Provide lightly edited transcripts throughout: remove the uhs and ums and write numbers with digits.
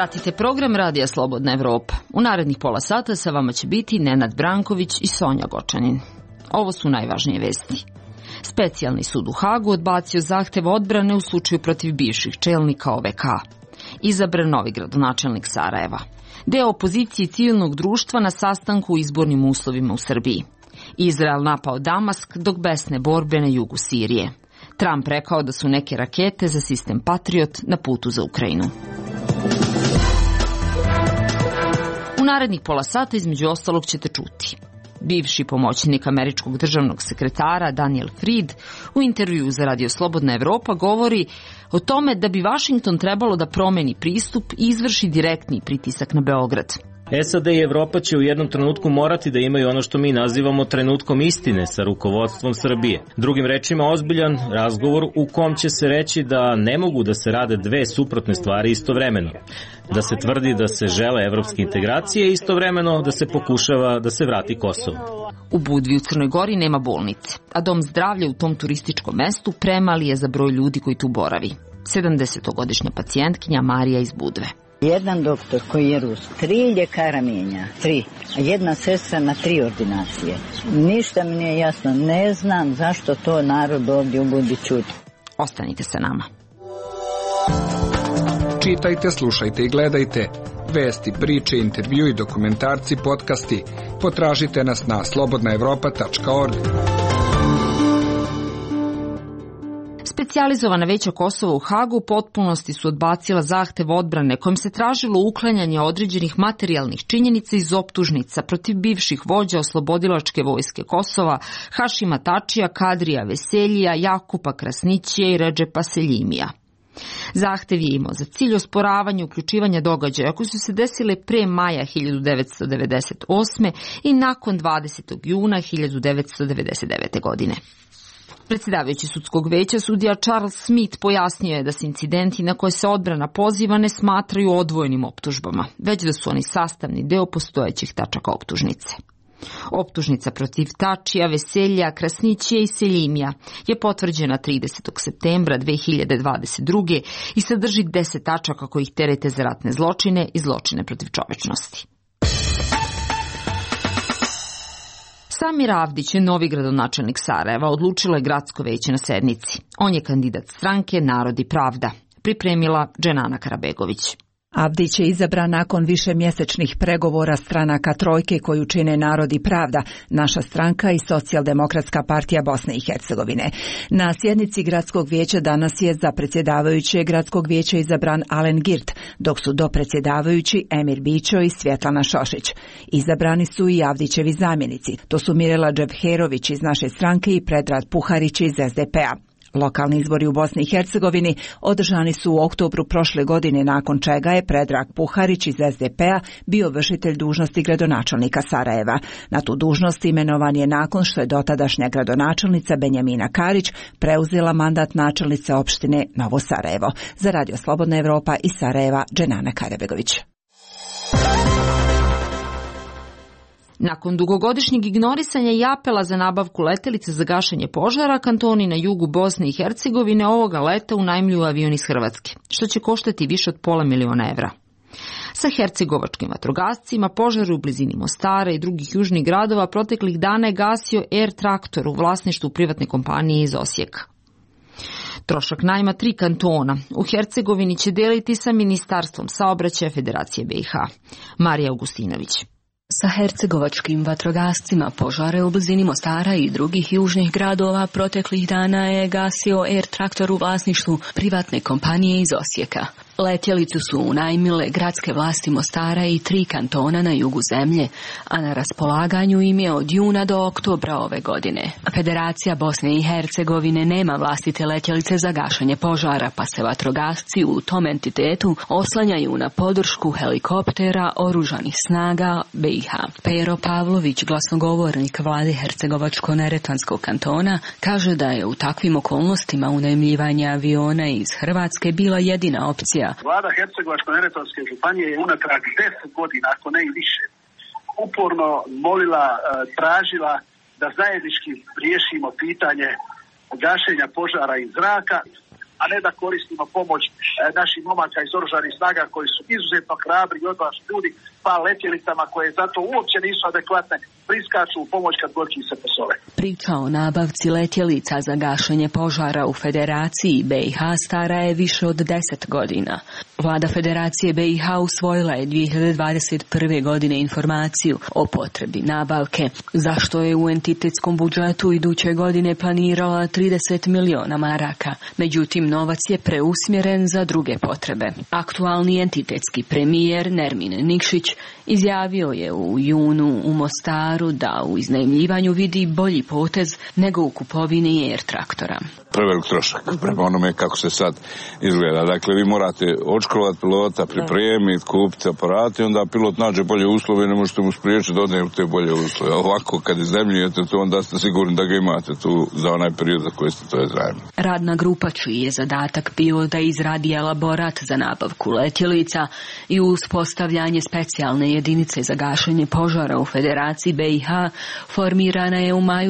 Pratite program Radija Slobodna Evropa. U narednih pola sata sa vama će biti Nenad Branković i Sonja Gočanin. Ovo su najvažnije vesti. Specijalni sud u Hagu odbacio zahtev odbrane u slučaju protiv bivših čelnika OVK. Izabran novi gradonačelnik Sarajeva. Deo opozicije civilnog društva na sastanku u izbornim uslovima u Srbiji. Izrael napao Damask dok besne borbe na jugu Sirije. Trump rekao da su neke rakete za sistem Patriot na putu za Ukrajinu. U narednih pola sata između ostalog ćete čuti. Bivši pomoćnik američkog državnog sekretara Daniel Fried u intervjuu za Radio Slobodna Evropa govori o tome da bi Vašington trebalo da promeni pristup i izvrši direktni pritisak na Beograd. SAD i Evropa će u jednom trenutku morati da imaju ono što mi nazivamo trenutkom istine sa rukovodstvom Srbije. Drugim rečima, ozbiljan razgovor u kom će se reći da ne mogu da se rade dve suprotne stvari istovremeno. Da se tvrdi da se žele evropske integracije i istovremeno da se pokušava da se vrati Kosovo. U Budvi u Crnoj Gori nema bolnice, a dom zdravlja u tom turističkom mestu premali je za broj ljudi koji tu boravi. 70-godišnja pacijentkinja Marija iz Budve. Jedan doktor koji je Rus, 3 ljekara mijenja, 3, a jedna sestra na 3 ordinacije. Ništa mi nije jasno, ne znam zašto to narod ovdje u Budvi čuti. Ostanite sa nama. Čitajte, slušajte i gledajte. Vesti, priče, intervju i dokumentarci, podcasti. Potražite nas na slobodnaevropa.org. Specijalizovana veća Kosova u Hagu u potpunosti su odbacila zahtev odbrane kojim se tražilo uklanjanje određenih materijalnih činjenica iz optužnica protiv bivših vođa oslobodilačke vojske Kosova, Hašima Tačija, Kadrija Veseljija, Jakupa Krasnićija i Redžepa Seljimija. Zahtev je imao za cilj osporavanje uključivanja događaja koji su se desile pre maja 1998. i nakon 20. juna 1999. godine. Predsjedavajući sudskog veća sudija Charles Smith pojasnio je da se incidenti na koje se odbrana poziva ne smatraju odvojenim optužbama, već da su oni sastavni deo postojećih tačaka optužnice. Optužnica protiv Tačija, Veselja, Krasnićija i Seljimija je potvrđena 30. septembra 2022. i sadrži 10 tačaka kojih terete za ratne zločine i zločine protiv čovečnosti. Samir Avdić je novi gradonačelnik Sarajeva, odlučilo je gradsko veće na sednici. On je kandidat stranke Narod i pravda, pripremila Dženana Karabegović. Avdić je izabran nakon višemjesečnih pregovora stranaka trojke koju čine Narod i pravda, naša stranka i Socijaldemokratska partija Bosne i Hercegovine. Na sjednici gradskog vijeća danas je za predsjedavajuće gradskog vijeća izabran Alen Girt, dok su dopredsjedavajući Emir Bićo i Svjetlana Šošić. Izabrani su i Avdićevi zamjenici, to su Mirela Dževherović iz naše stranke i Predrag Puharić iz SDP-a. Lokalni izbori u Bosni i Hercegovini održani su u oktobru prošle godine, nakon čega je Predrag Puharić iz SDP-a bio vršitelj dužnosti gradonačelnika Sarajeva. Na tu dužnost imenovan je nakon što je dotadašnja gradonačelnica Benjamina Karić preuzela mandat načelnice opštine Novo Sarajevo. Za Radio Slobodna Evropa iz Sarajeva, Dženana Karabegović. Nakon dugogodišnjeg ignorisanja i apela za nabavku letelice za gašenje požara, kantoni na jugu Bosne i Hercegovine ovoga leta unajmljuju avion iz Hrvatske, što će koštati više od $500.000 evra. Sa hercegovačkim vatrogascima požar u blizini Mostara i drugih južnih gradova proteklih dana je gasio Air Traktor u vlasništvu privatne kompanije iz Osijeka. Trošak najma 3 kantona u Hercegovini će deliti sa Ministarstvom saobraćaja Federacije BiH. Marija Augustinović. Sa hercegovačkim vatrogascima požare u blizini Mostara i drugih južnih gradova proteklih dana je gasio Air Traktor u vlasništvu privatne kompanije iz Osijeka. Letjelicu su unajmile gradske vlasti Mostara i 3 kantona na jugu zemlje, a na raspolaganju im je od juna do oktobra ove godine. Federacija Bosne i Hercegovine nema vlastite letjelice za gašenje požara, pa se vatrogasci u tom entitetu oslanjaju na podršku helikoptera oružanih snaga BiH. Pero Pavlović, glasnogovornik vlade Hercegovačko-neretvanskog kantona, kaže da je u takvim okolnostima unajmljivanja aviona iz Hrvatske bila jedina opcija. Vlada Hercegovačko-neretvanske županije je unatrag 10 godina, ako ne i više, uporno molila, tražila da zajednički riješimo pitanje gašenja požara iz zraka. a ne da koristimo pomoć naših momaka iz oružanih snaga koji su izuzetno hrabri i odvažni ljudi, pa letjelicama koje zato uopće nisu adekvatne priskaču u pomoć kad god se posole. Priča o nabavci letjelica za gašenje požara u Federaciji BiH stara je više od 10 godina. Vlada Federacije BiH usvojila je 2021. godine informaciju o potrebi nabavke, zašto je u entitetskom budžetu iduće godine planirala 30 miliona maraka. Međutim, novac je preusmjeren za druge potrebe. Aktualni entitetski premijer Nermin Nikšić izjavio je u junu u Mostaru da u iznajmljivanju vidi bolji potez nego u kupovini Air traktora. Prevelik trošak prema onome kako se sad izgleda. Dakle, vi morate odškolovati pilota, pripremiti, kupiti aparate i onda pilot nađe bolje uslove i ne možete mu spriječiti da odne u te bolje uslove. Ovako, kad iznajmljujete to, onda ste sigurni da ga imate tu za onaj period za koji ste to izrajali. Radna grupa čiji je zadatak bio da izradi elaborat za nabavku letjelica i uspostavljanje specijalne jedinice za gašenje požara u Federaciji BiH formirana je u maju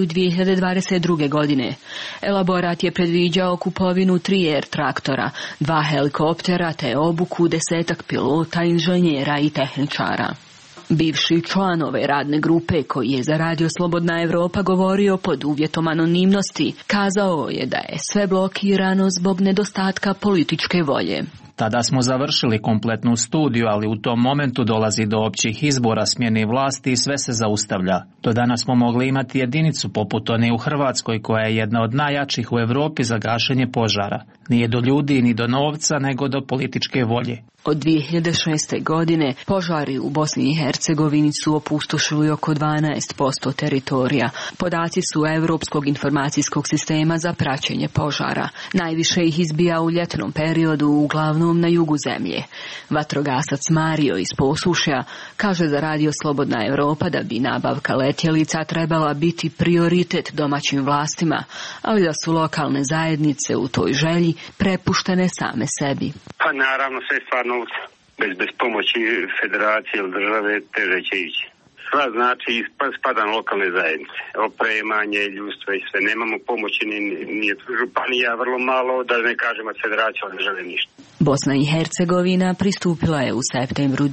2022. godine. Elaborat je predviđao kupovinu 3 Air traktora, 2 helikoptera te obuku 10 pilota, inženjera i tehničara. Bivši član ove radne grupe koji je za Radio Slobodna Evropa govorio pod uvjetom anonimnosti, kazao je da je sve blokirano zbog nedostatka političke volje. Tada smo završili kompletnu studiju, ali u tom momentu dolazi do općih izbora, smjene vlasti i sve se zaustavlja. Do danas smo mogli imati jedinicu poput one u Hrvatskoj koja je jedna od najjačih u Europi za gašenje požara. Nije do ljudi ni do novca, nego do političke volje. Od 2006. godine požari u Bosni i Hercegovini su opustošili oko 12% teritorija. Podaci su Europskog informacijskog sistema za praćenje požara. Najviše ih izbija u ljetnom periodu, uglavnom na jugu zemlje. Vatrogasac Mario iz Posušja kaže za Radio Slobodna Evropa da bi nabavka letjelica trebala biti prioritet domaćim vlastima, ali da su lokalne zajednice u toj želji prepuštene same sebi. Pa naravno sve stvarno bez pomoći federacije ili države teže će ići. Sva znači spada na lokalne zajednice. Opremanje, ljudstvo i sve. Nemamo pomoći ni od županija, vrlo malo, da ne kažemo od federacije, od države ništa. Bosna i Hercegovina pristupila je u septembru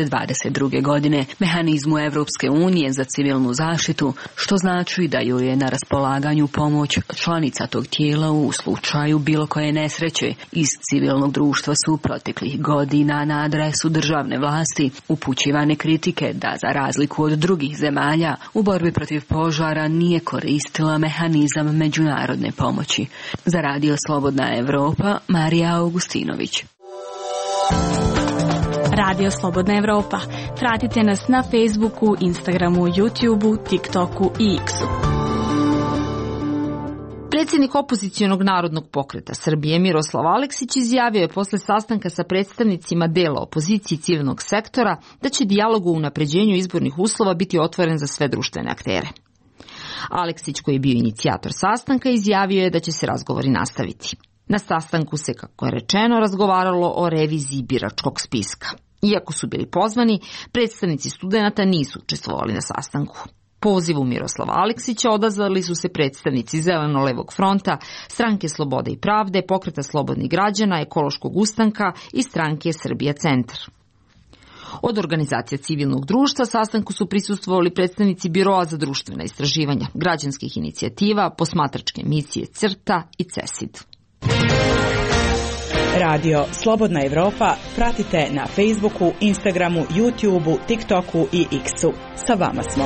2022. godine mehanizmu Evropske unije za civilnu zaštitu, što znači da joj je na raspolaganju pomoć članica tog tijela u slučaju bilo koje nesreće. Iz civilnog društva su proteklih godina na adresu državne vlasti upućivane kritike da za razliku od drugih zemalja u borbi protiv požara nije koristila mehanizam međunarodne pomoći. Za Radio Slobodna Evropa, Marija Augustinović. Radio Slobodna Evropa. Pratite nas na Facebooku, Instagramu, YouTubeu, TikToku i X-u. Predsjednik opozicionog Narodnog pokreta Srbije Miroslav Aleksić izjavio je posle sastanka sa predstavnicima dela opozicije i civilnog sektora da će dijalog o unapređenju izbornih uslova biti otvoren za sve društvene aktere. Aleksić, koji je bio inicijator sastanka, izjavio je da će se razgovori nastaviti. Na sastanku se, kako je rečeno, razgovaralo o reviziji biračkog spiska. Iako su bili pozvani, predstavnici studenata nisu učestvovali na sastanku. Pozivu Miroslava Aleksića odazvali su se predstavnici Zeleno-levog fronta, Stranke slobode i pravde, Pokreta slobodnih građana, Ekološkog ustanka i Stranke Srbija centar. Od organizacija civilnog društva sastanku su prisustvovali predstavnici Biroa za društvena istraživanja, građanskih inicijativa, posmatračke misije CRTA i CESID. Radio Slobodna Evropa pratite na Facebooku, Instagramu, YouTubeu, TikToku i X-u. Sa vama smo.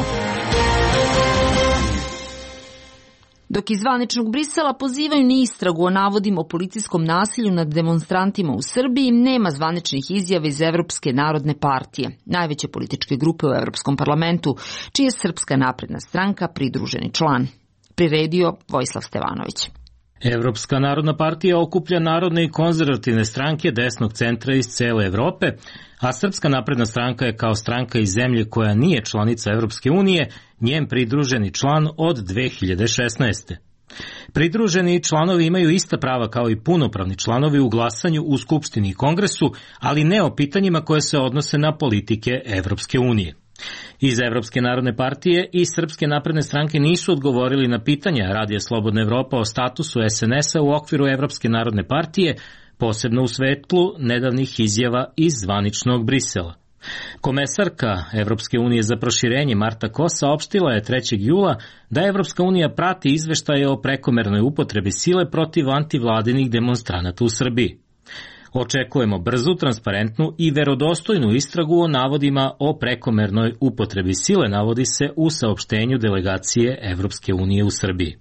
Dok iz zvaničnog Brisela pozivaju na istragu o navodima o policijskom nasilju nad demonstrantima u Srbiji, nema zvaničnih izjava iz Evropske narodne partije, najveće političke grupe u Evropskom parlamentu, čiji je Srpska napredna stranka pridruženi član. Priredio Vojislav Stevanović. Evropska narodna partija okuplja narodne i konzervativne stranke desnog centra iz cele Evrope, a Srpska napredna stranka je kao stranka iz zemlje koja nije članica Evropske unije, njen pridruženi član od 2016. Pridruženi članovi imaju ista prava kao i punopravni članovi u glasanju u Skupštini i Kongresu, ali ne o pitanjima koje se odnose na politike Evropske unije. Iz Evropske narodne partije i Srpske napredne stranke nisu odgovorili na pitanja Radija Slobodna Evropa o statusu SNS-a u okviru Evropske narodne partije, posebno u svetlu nedavnih izjava iz zvaničnog Brisela. Komesarka Evropske unije za proširenje Marta Kos saopštila je 3. jula da Evropska unija prati izveštaje o prekomernoj upotrebi sile protiv antivladinih demonstranata u Srbiji. Očekujemo brzu, transparentnu i verodostojnu istragu o navodima o prekomernoj upotrebi sile, navodi se u saopštenju delegacije Evropske unije u Srbiji.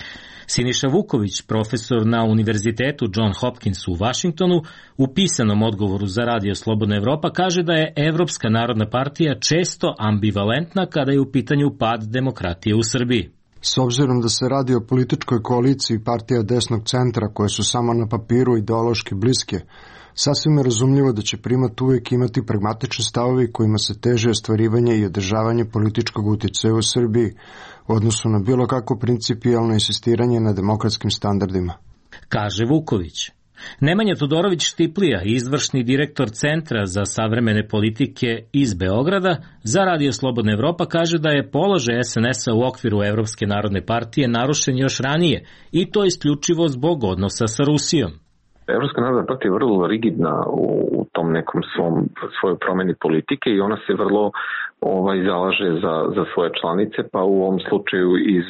Siniša Vuković, profesor na Univerzitetu John Hopkins u Vašingtonu, u pisanom odgovoru za Radio Slobodna Evropa kaže da je Evropska narodna partija često ambivalentna kada je u pitanju pad demokratije u Srbiji. S obzirom da se radi o političkoj koaliciji partija desnog centra koje su samo na papiru ideološki bliske, sasvim je razumljivo da će primat uvijek imati pragmatične stavovi kojima se teže ostvarivanje i održavanje političkog uticaja u Srbiji u odnosu na bilo kako principijalno insistiranje na demokratskim standardima. Kaže Vuković. Nemanja Todorović Štiplija, izvršni direktor Centra za savremene politike iz Beograda, za Radio Slobodna Evropa kaže da je položaj SNS-a u okviru Evropske narodne partije narušen još ranije i to isključivo zbog odnosa sa Rusijom. Evropska narodna partija je vrlo rigidna u tom nekom svojoj promeni politike i ona se vrlo zalaže za svoje članice, pa u ovom slučaju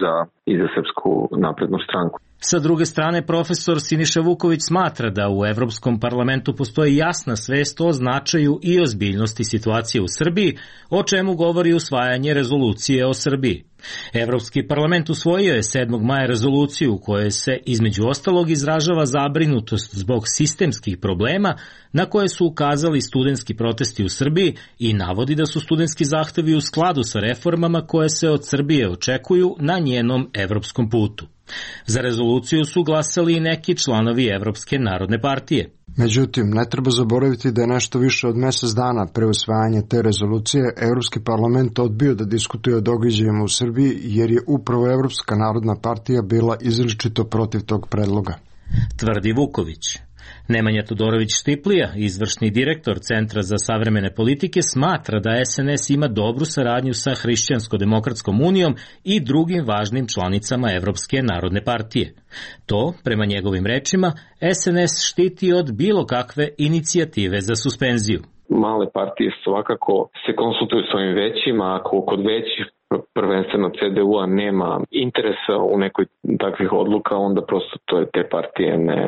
i za Srpsku naprednu stranku. Sa druge strane, profesor Siniša Vuković smatra da u Evropskom parlamentu postoji jasna svest o značaju i ozbiljnosti situacije u Srbiji, o čemu govori usvajanje rezolucije o Srbiji. Evropski parlament usvojio je 7. maja rezoluciju u kojoj se između ostalog izražava zabrinutost zbog sistemskih problema na koje su ukazali studentski protesti u Srbiji i navodi da su studentski zahtevi u skladu sa reformama koje se od Srbije očekuju na njenom evropskom putu. Za rezoluciju su glasali i neki članovi Evropske narodne partije. Međutim, ne treba zaboraviti da je nešto više od mjesec dana pre usvajanja te rezolucije Evropski parlament odbio da diskutuje o događajima u Srbiji jer je upravo Evropska narodna partija bila izričito protiv tog predloga. Tvrdi Vuković. Nemanja Todorović Štiplija, izvršni direktor Centra za savremene politike, smatra da SNS ima dobru saradnju sa Hrišćansko-demokratskom unijom i drugim važnim članicama Evropske narodne partije. To, prema njegovim rečima, SNS štiti od bilo kakve inicijative za suspenziju. Male partije svakako se konsultuju s ovim većima, ako kod većih prvenstveno CDU-a nema interesa u nekoj takvih odluka, onda prosto te partije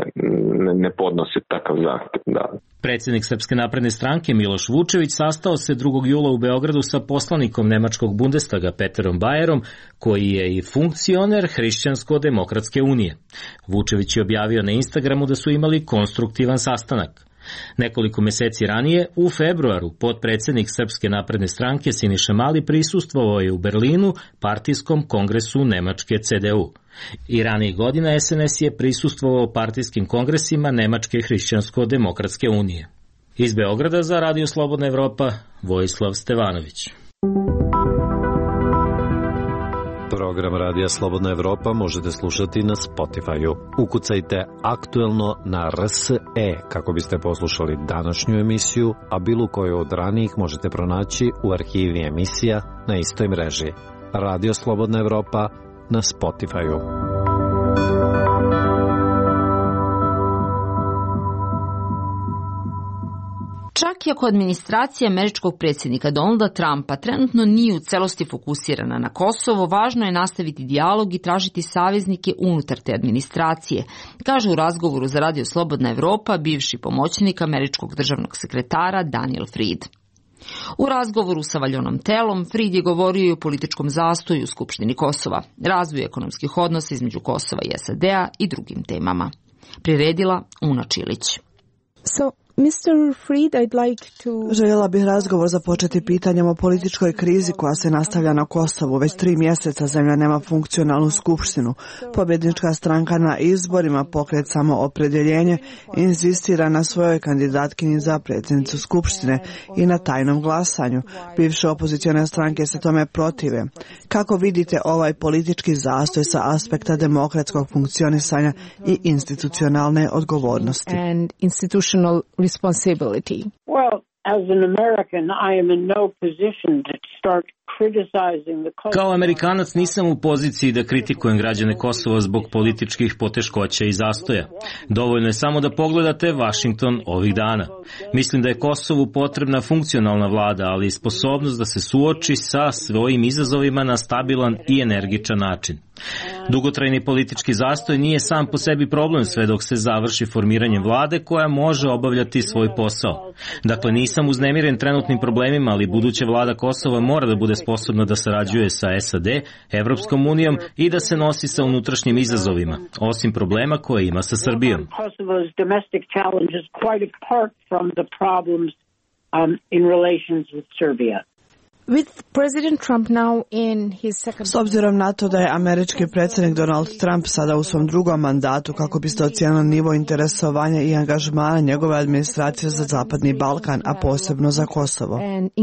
ne podnose takav zahtev. Da. Predsjednik Srpske napredne stranke Miloš Vučević sastao se 2. jula u Beogradu sa poslanikom Nemačkog Bundestaga Peterom Bajerom, koji je i funkcioner Hrišćansko-demokratske unije. Vučević je objavio na Instagramu da su imali konstruktivan sastanak. Nekoliko meseci ranije, u februaru, potpredsjednik Srpske napredne stranke Siniša Mali prisustvovao je u Berlinu partijskom kongresu Nemačke CDU. I ranijih godina SNS je prisustvovao partijskim kongresima Nemačke Hrišćansko-demokratske unije. Iz Beograda za Radio Slobodna Evropa, Vojislav Stevanović. Program Radija Slobodna Evropa možete slušati na Spotify-u. Ukucajte aktuelno na RSE kako biste poslušali današnju emisiju, a bilo koju od ranijih možete pronaći u arhivi emisija na istoj mreži. Radio Slobodna Evropa na Spotify-u. Čak i ako administracija američkog predsjednika Donalda Trumpa trenutno nije u celosti fokusirana na Kosovo, važno je nastaviti dijalog i tražiti saveznike unutar te administracije, kaže u razgovoru za Radio Slobodna Evropa bivši pomoćnik američkog državnog sekretara Daniel Fried. U razgovoru sa Valjonom Telom, Fried je govorio i o političkom zastoju u Skupštini Kosova, razvoju ekonomskih odnosa između Kosova i SAD-a i drugim temama. Priredila Una Čilić. Željela bih razgovor započeti pitanjem o političkoj krizi koja se nastavlja na Kosovu. Već 3 mjeseca zemlja nema funkcionalnu skupštinu. Pobjednička stranka na izborima, pokret Samoopredjeljenje, inzistira na svojoj kandidatkinji za predsjednicu skupštine i na tajnom glasanju. Bivše opozicione stranke se tome protive. Kako vidite ovaj politički zastoj sa aspekta demokratskog funkcionisanja i institucionalne odgovornosti? Responsibility. Well, as an American, I am in no position to Kao Amerikanac nisam u poziciji da kritikujem građane Kosova zbog političkih poteškoća i zastoja. Dovoljno je samo da pogledate Washington ovih dana. Mislim da je Kosovu potrebna funkcionalna vlada, ali i sposobnost da se suoči sa svojim izazovima na stabilan i energičan način. Dugotrajni politički zastoj nije sam po sebi problem sve dok se završi formiranjem vlade koja može obavljati svoj posao. Dakle, nisam uznemiren trenutnim problemima, ali buduća vlada Kosova mora da bude sposobna da sarađuje sa SAD, Evropskom unijom i da se nosi sa unutrašnjim izazovima, osim problema koje ima sa Srbijom. S obzirom na to da je američki predsjednik Donald Trump sada u svom drugom mandatu, kako biste ocijenili nivo interesovanja i angažmana njegove administracije za Zapadni Balkan, a posebno za Kosovo?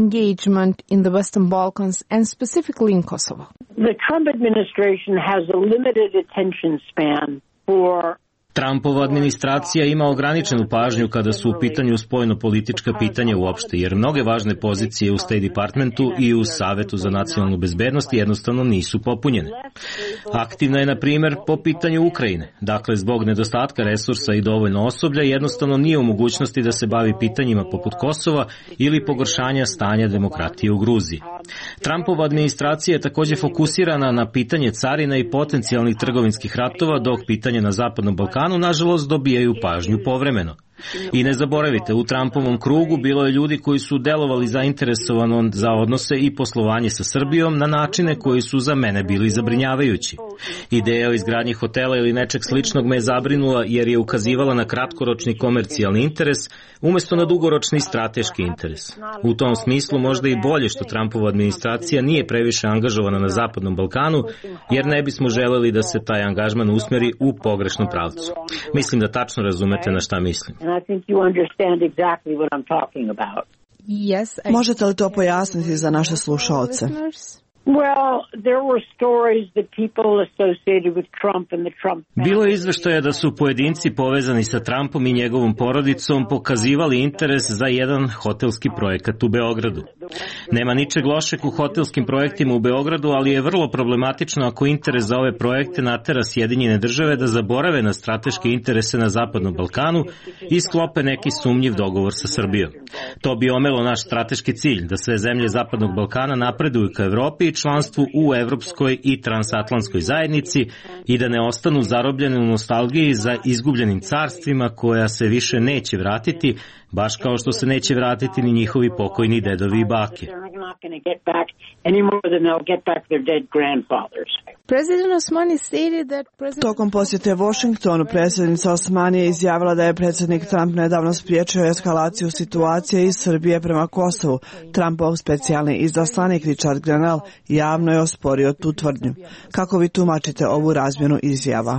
The Trump administration has a limited attention span for Trumpova administracija ima ograničenu pažnju kada su u pitanju spoljno-politička pitanja uopšte, jer mnoge važne pozicije u State Departmentu i u Savetu za nacionalnu bezbednost jednostavno nisu popunjene. Aktivna je, na primjer, po pitanju Ukrajine. Dakle, zbog nedostatka resursa i dovoljno osoblja jednostavno nije u mogućnosti da se bavi pitanjima poput Kosova ili pogoršanja stanja demokratije u Gruziji. Trumpova administracija je također fokusirana na pitanje carina i potencijalnih trgovinskih ratova, dok pitanje na Zapadnom Balkanu nažalost dobijaju pažnju povremeno. I ne zaboravite, u Trumpovom krugu bilo je ljudi koji su delovali zainteresovano za odnose i poslovanje sa Srbijom na načine koji su za mene bili zabrinjavajući. Ideja o izgradnji hotela ili nečeg sličnog me je zabrinula jer je ukazivala na kratkoročni komercijalni interes umjesto na dugoročni strateški interes. U tom smislu možda i bolje što Trumpova administracija nije previše angažovana na Zapadnom Balkanu, jer ne bismo želeli da se taj angažman usmeri u pogrešnom pravcu. Mislim da tačno razumete na šta mislim. Možete li to pojasniti za naše slušaoce? Bilo je izveštaja da su pojedinci povezani sa Trumpom i njegovom porodicom pokazivali interes za jedan hotelski projekat u Beogradu. Nema ničeg lošeg u hotelskim projektima u Beogradu, ali je vrlo problematično ako interes za ove projekte natera Sjedinjene Države da zaborave na strateške interese na Zapadnom Balkanu i sklope neki sumnjiv dogovor sa Srbijom. To bi omelo naš strateški cilj, da sve zemlje Zapadnog Balkana napreduju ka Evropi i članstvu u Evropskoj i transatlantskoj zajednici i da ne ostanu zarobljene u nostalgiji za izgubljenim carstvima koja se više neće vratiti, baš kao što se neće vratiti ni njihovi pokojni dedovi i bake. Tokom posjete Washingtonu, predsjednica Osmani je izjavila da je predsjednik Trump nedavno spriječio eskalaciju situacije iz Srbije prema Kosovu. Trumpov specijalni izaslanik Richard Grenell javno je osporio tu tvrdnju. Kako vi tumačite ovu razmjenu izjava?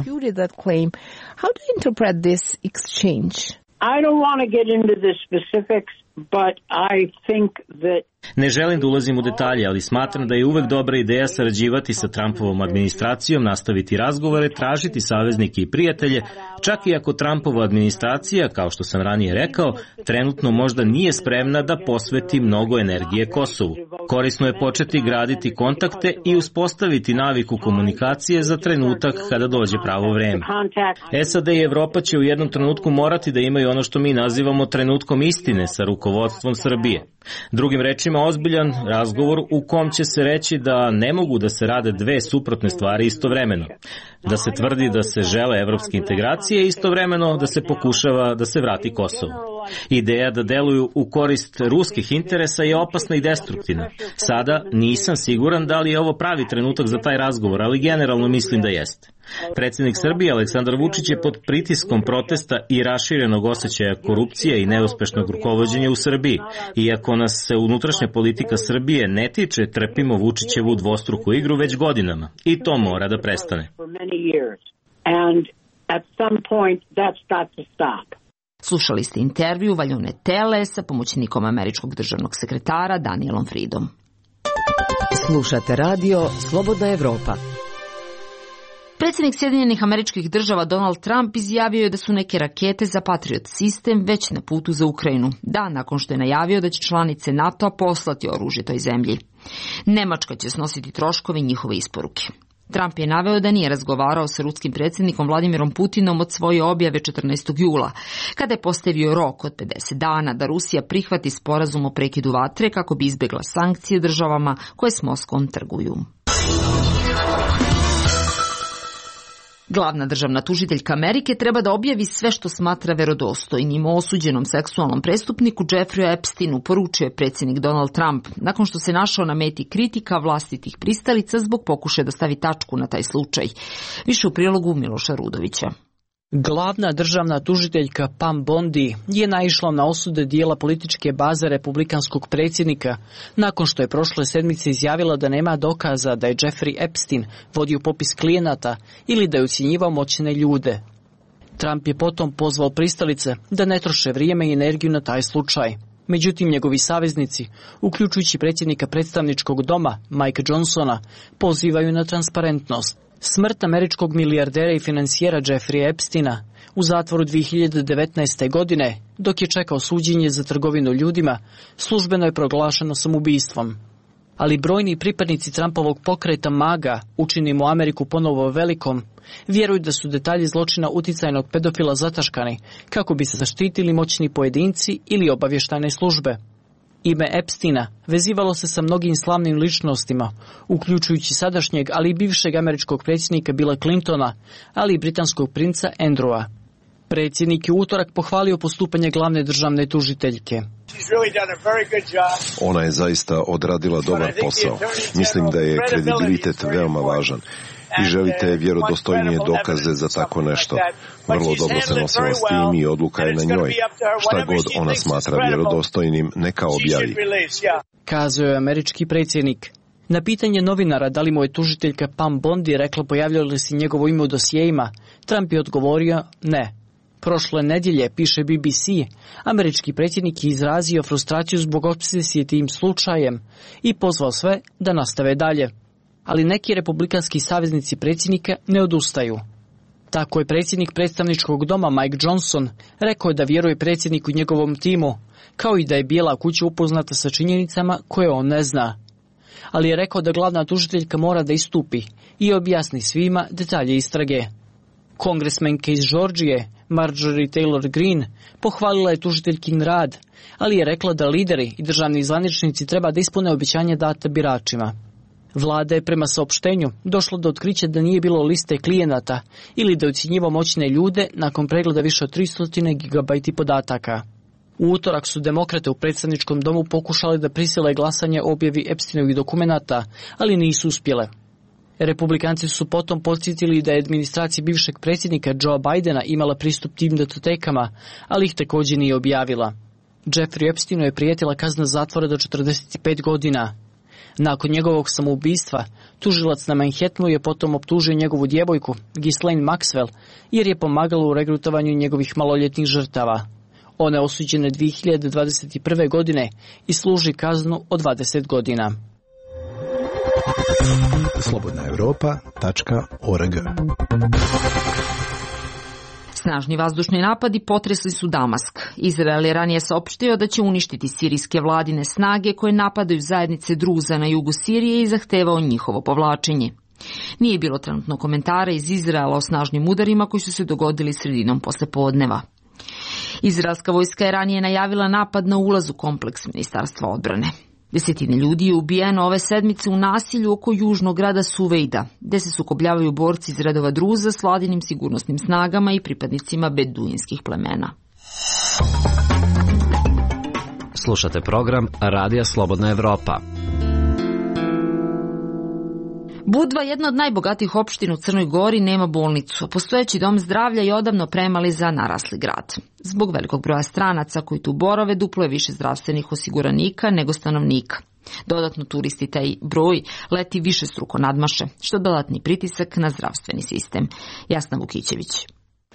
I don't want to get into the specifics, but I think that Ne želim da ulazim u detalje, ali smatram da je uvek dobra ideja sarađivati sa Trumpovom administracijom, nastaviti razgovore, tražiti saveznike i prijatelje, čak i ako Trumpova administracija, kao što sam ranije rekao, trenutno možda nije spremna da posveti mnogo energije Kosovu. Korisno je početi graditi kontakte i uspostaviti naviku komunikacije za trenutak kada dođe pravo vreme. SAD i Evropa će u jednom trenutku morati da imaju ono što mi nazivamo trenutkom istine sa rukovodstvom Srbije. Drugim rečima, ozbiljan razgovor u kom će se reći da ne mogu da se rade dve suprotne stvari istovremeno. Da se tvrdi da se žele evropske integracije i istovremeno da se pokušava da se vrati Kosovo. Ideja da deluju u korist ruskih interesa je opasna i destruktivna. Sada nisam siguran da li je ovo pravi trenutak za taj razgovor, ali generalno mislim da jeste. Predsjednik Srbije Aleksandar Vučić je pod pritiskom protesta i raširenog osjećaja korupcije i neuspešnog rukovođenja u Srbiji. Iako nas se unutrašnja politika Srbije ne tiče, trpimo Vučićevu dvostruku igru već godinama. I to mora da prestane. Slušali ste intervju Valjone Tele sa pomoćnikom američkog državnog sekretara Danielom Freedom. Slušate radio Slobodna Evropa. Predsjednik Sjedinjenih Američkih Država Donald Trump izjavio je da su neke rakete za Patriot sistem već na putu za Ukrajinu, dan nakon što je najavio da će članice NATO-a poslati oružje toj zemlji. Nemačka će snositi troškove njihove isporuke. Trump je naveo da nije razgovarao sa ruskim predsjednikom Vladimirom Putinom od svoje objave 14. jula, kada je postavio rok od 50 dana da Rusija prihvati sporazum o prekidu vatre kako bi izbjegla sankcije državama koje s Moskvom trguju. Glavna državna tužiteljka Amerike treba da objavi sve što smatra verodostojnim o osuđenom seksualnom prestupniku Jeffreyu Epsteinu, poručio je predsjednik Donald Trump, nakon što se našao na meti kritika vlastitih pristalica zbog pokušaja da stavi tačku na taj slučaj. Više u prilogu Miloša Rudovića. Glavna državna tužiteljka Pam Bondi je naišla na osude dijela političke baze republikanskog predsjednika nakon što je prošle sedmice izjavila da nema dokaza da je Jeffrey Epstein vodio popis klijenata ili da je ucjenjivao moćne ljude. Trump je potom pozvao pristalice da ne troše vrijeme i energiju na taj slučaj. Međutim, njegovi saveznici, uključujući predsjednika predstavničkog doma Mike Johnsona, pozivaju na transparentnost. Smrt američkog milijardera i financijera Jeffrey Epsteina u zatvoru 2019. godine, dok je čekao suđenje za trgovinu ljudima, službeno je proglašeno samoubistvom. Ali brojni pripadnici Trumpovog pokreta MAGA, Učinimo Ameriku ponovo velikom, vjeruju da su detalji zločina uticajnog pedofila zataškani kako bi se zaštitili moćni pojedinci ili obavještajne službe. Ime Epsteina vezivalo se sa mnogim slavnim ličnostima, uključujući sadašnjeg, ali i bivšeg američkog predsjednika Billa Clintona, ali i britanskog princa Andrewa. Predsjednik je u utorak pohvalio postupanje glavne državne tužiteljke. Ona je zaista odradila dobar posao. Mislim da je kredibilitet veoma važan. I želite vjerodostojnije dokaze za tako nešto. Vrlo dobro se nosila s tim i odluka je na njoj. Šta god ona smatra vjerodostojnim, neka objavi. Kazao je američki predsjednik. Na pitanje novinara da li mu je tužiteljka Pam Bondi rekla pojavljalo li se njegovo ime u dosijejima, Trump je odgovorio ne. Prošle nedjelje, piše BBC, američki predsjednik je izrazio frustraciju zbog opsesije tim slučajem i pozvao sve da nastave dalje. Ali neki republikanski saveznici predsjednika ne odustaju. Tako je predsjednik predstavničkog doma Mike Johnson rekao da vjeruje predsjedniku i njegovom timu, kao i da je Bijela kuća upoznata sa činjenicama koje on ne zna. Ali je rekao da glavna tužiteljka mora da istupi i objasni svima detalje istrage. Kongresmenka iz Georgije, Marjorie Taylor Greene, pohvalila je tužiteljkin rad, ali je rekla da lideri i državni zvaničnici treba da ispune obećanja data biračima. Vlada je prema saopštenju došla do otkrića da nije bilo liste klijenata ili da je ucjenjivao moćne ljude nakon pregleda više od 300 gigabajti podataka. U utorak su demokrate u predstavničkom domu pokušali da prisile glasanje o objavi Epsteinovih dokumenata, ali nisu uspjele. Republikanci su potom podsjetili da je administracija bivšeg predsjednika Joe Bidena imala pristup tim datotekama, ali ih također nije objavila. Jeffrey Epsteinu je prijetila kazna zatvora do 45 godina. Nakon njegovog samoubistva, tužilac na Manhattanu je potom optužio njegovu djevojku, Ghislaine Maxwell, jer je pomagala u regrutovanju njegovih maloljetnih žrtava. Ona je osuđena 2021. godine i služi kaznu od 20 godina. slobodnaevropa.org. Snažni vazdušni napadi potresli su Damask. Izrael je ranije saopštio da će uništiti sirijske vladine snage koje napadaju zajednice Druza na jugu Sirije i zahtevao njihovo povlačenje. Nije bilo trenutno komentara iz Izraela o snažnim udarima koji su se dogodili sredinom poslepodneva. Izraelska vojska je ranije najavila napad na ulaz u kompleks Ministarstva odbrane. Desetine ljudi je ubijeno ove sedmice u nasilju oko južnog grada Suvejda, gde se sukobljavaju borci iz redova Druza s vladinim sigurnosnim snagama i pripadnicima beduinskih plemena. Slušate program Radija Slobodna Evropa. Budva, jedna od najbogatijih opština u Crnoj Gori, nema bolnicu, a postojeći dom zdravlja je odavno premali za narasli grad. Zbog velikog broja stranaca koji tu borave, duplo je više zdravstvenih osiguranika nego stanovnika. Dodatno turisti taj broj leti višestruko nadmaše, što dodatni pritisak na zdravstveni sistem. Jasna Vukićević.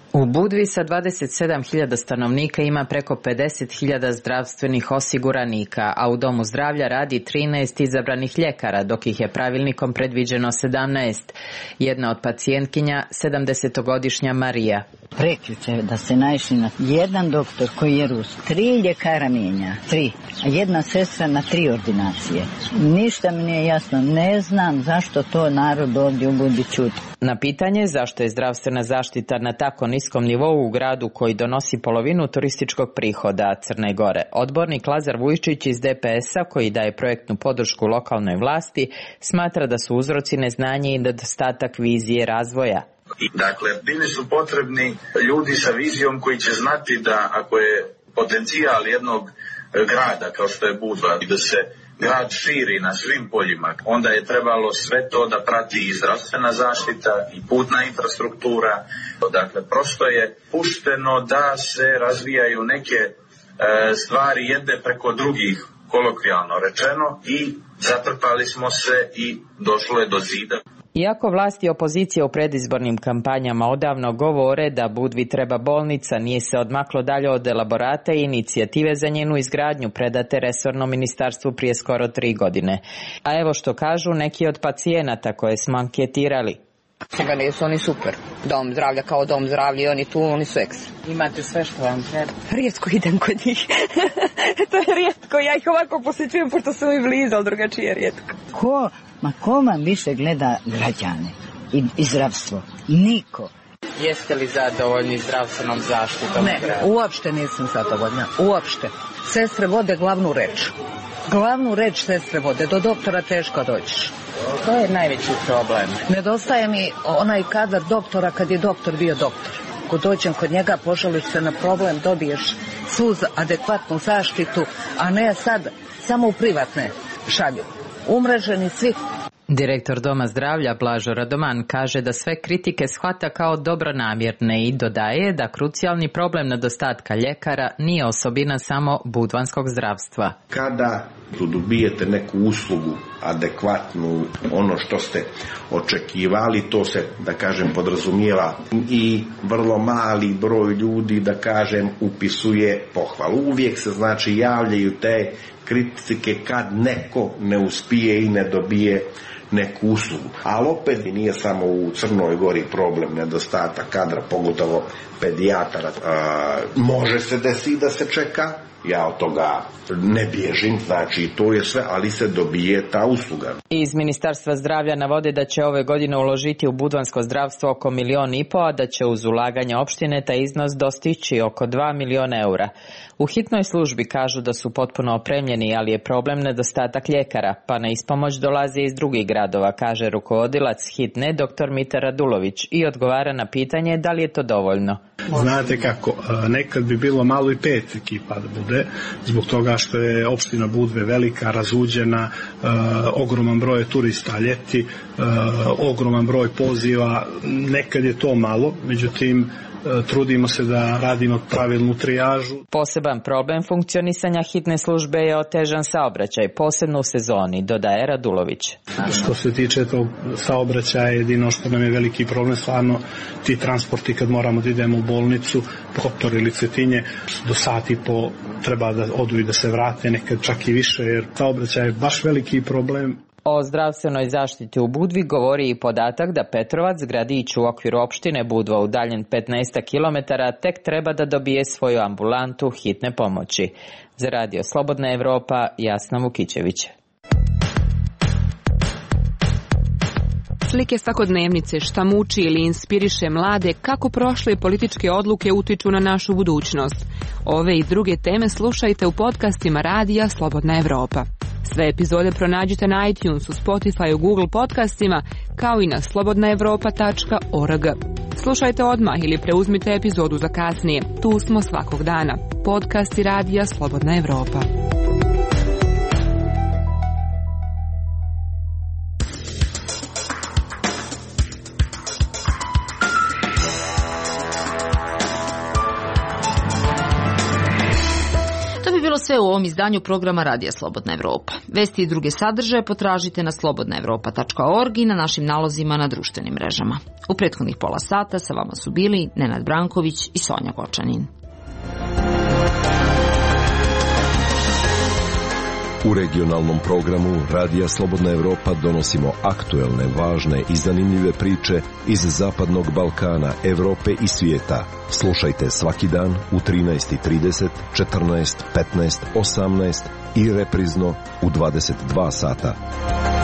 U Budvi sa 27.000 stanovnika ima preko 50.000 zdravstvenih osiguranika, a u domu zdravlja radi 13 izabranih ljekara, dok ih je pravilnikom predviđeno 17. Jedna od pacijentkinja, 70-godišnja Marija. Prekjuče da se naišli na jedan doktor koji je Rus, 3 ljekara mijenja, 3, a jedna sestra na 3 ordinacije. Ništa mi nije jasno, ne znam zašto to narod ovdje u Budvi ćuti. Na pitanje zašto je zdravstvena zaštita na tako niskom nivou u gradu koji donosi polovinu turističkog prihoda Crne Gore, odbornik Lazar Vujčić iz DPS-a, koji daje projektnu podršku lokalnoj vlasti, smatra da su uzroci neznanje i nedostatak vizije razvoja. Dakle, bili su potrebni ljudi sa vizijom koji će znati da ako je potencijal jednog grada kao što je Budva i da se grad širi na svim poljima, onda je trebalo sve to da prati i zdravstvena zaštita i putna infrastruktura. Dakle, prosto je pušteno da se razvijaju neke stvari jedne preko drugih, kolokvijalno rečeno, i zatrpali smo se i došlo je do zida. Iako vlast i opozicija u predizbornim kampanjama odavno govore da Budvi treba bolnica, nije se odmaklo dalje od elaborata i inicijative za njenu izgradnju predate resornom ministarstvu prije skoro 3 godine. A evo što kažu neki od pacijenata koje smo anketirali. Meni su oni super. Dom zdravlja kao dom zdravlja i oni tu, oni su ekstra. Imate sve što vam treba? Rijetko idem kod njih. To je rijetko, ja ih ovako posjećujem pošto su mi blizu, ali drugačije je rijetko. Ko vam više gleda građane i zdravstvo? Niko. Jeste li zadovoljni zdravstvenom zaštitom? Ne, uopšte nisam zadovoljna. Uopšte. Sestre vode glavnu reč. Glavnu reč sestre vode. Do doktora teško dođeš. To je najveći problem. Nedostaje mi onaj kadar doktora kad je doktor bio doktor. Kad dođem kod njega, požališ se na problem, dobiješ svu adekvatnu zaštitu, a ne sad samo u privatne šalju. Umreženi svi. Direktor Doma zdravlja Blažo Radoman kaže da sve kritike shvata kao dobronamjerne i dodaje da krucijalni problem nedostatka ljekara nije osobina samo budvanskog zdravstva. Kada dobijete neku uslugu adekvatnu, ono što ste očekivali, to se, da kažem, podrazumijeva i vrlo mali broj ljudi, da kažem, upisuje pohvalu. Uvijek se, znači, javljaju te kritike kad neko ne uspije i ne dobije neku uslugu. Ali opet nije samo u Crnoj Gori problem nedostatak kadra, pogotovo pedijatara. Može se desiti da se čeka, ja od toga ne bježim, znači to je sve, ali se dobije ta usluga. Iz Ministarstva zdravlja navode da će ove godine uložiti u budvansko zdravstvo oko 1,5 miliona, a da će uz ulaganje opštine taj iznos dostići oko 2 miliona eura. U hitnoj službi kažu da su potpuno opremljeni, ali je problem nedostatak ljekara, pa na ispomoć dolaze iz drugih gradova, kaže rukovodilac hitne dr. Mitar Radulović i odgovara na pitanje da li je to dovoljno. Znate kako, nekad bi bilo malo i 5 ekipa da bude, zbog toga što je opština Budve velika, razuđena, ogroman broj turista ljeti, ogroman broj poziva, nekad je to malo, međutim trudimo se da radimo pravilnu trijažu. Poseban problem funkcionisanja hitne službe je otežan saobraćaj, posebno u sezoni, dodaje Radulović. Što se tiče tog saobraćaja, jedino što nam je veliki problem, stvarno ti transporti kad moramo da idemo u bolnicu, Kotor ili Cetinje, do sati po treba da odu i da se vrate, nekad čak i više, jer saobraćaj je baš veliki problem. O zdravstvenoj zaštiti u Budvi govori i podatak da Petrovac, gradić u okviru opštine Budva udaljen 15 km, tek treba da dobije svoju ambulantu hitne pomoći. Za Radio Slobodna Evropa, Jasna Vukićević. Slike svakodnevnice, šta muči ili inspiriše mlade, kako prošle političke odluke utiču na našu budućnost. Ove i druge teme slušajte u podcastima Radija Slobodna Evropa. Sve epizode pronađite na iTunesu, Spotify, Google podcastima, kao i na slobodnaevropa.org. Slušajte odmah ili preuzmite epizodu za kasnije. Tu smo svakog dana. Podcasti Radija Slobodna Evropa. sve u ovom izdanju programa Radija Slobodna Evropa. Vesti i druge sadržaje potražite na slobodnaevropa.org i na našim nalozima na društvenim mrežama. U prethodnih pola sata sa vama su bili Nenad Branković i Sonja Gočanin. U regionalnom programu Radija Slobodna Evropa donosimo aktuelne, važne i zanimljive priče iz Zapadnog Balkana, Evrope i svijeta. Slušajte svaki dan u 13:30, 14, 15, 18 i reprizno u 22 sata.